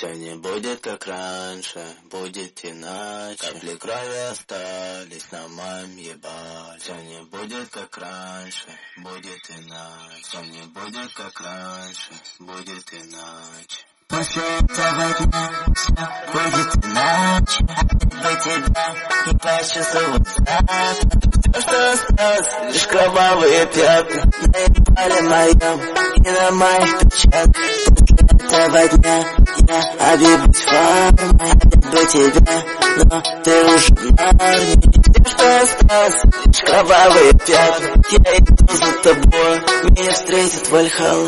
Все не будет как раньше, будет иначе. Капли крови остались на моем ебале. Все не будет как раньше, будет иначе. Все не будет как раньше, будет иначе. После этого дня все будет иначе. Опять бы тебя не почувствовать завтра. Все, что осталось, лишь кровавые пятна на ебале моем и на моих перчатках. После этого дня я объебусь формой. Опять бы тебя, но ты уже в норме. Все, что осталось, лишь кровавые пятна. Я иду за тобой, меня встретит Вальхалла.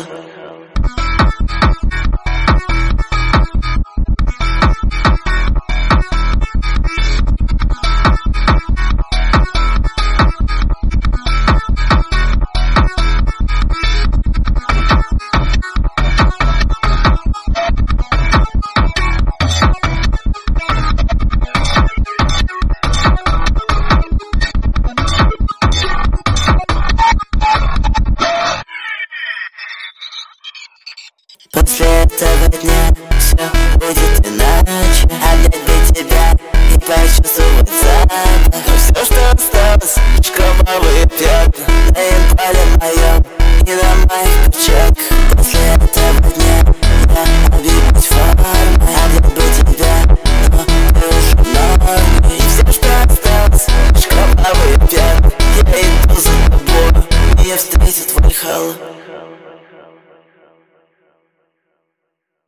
После этого дня все будет иначе. Опять бы тебя и почувствовать запах. Но все, что осталось, лишь кровавые пятна на ебале моем и на моих перчатках.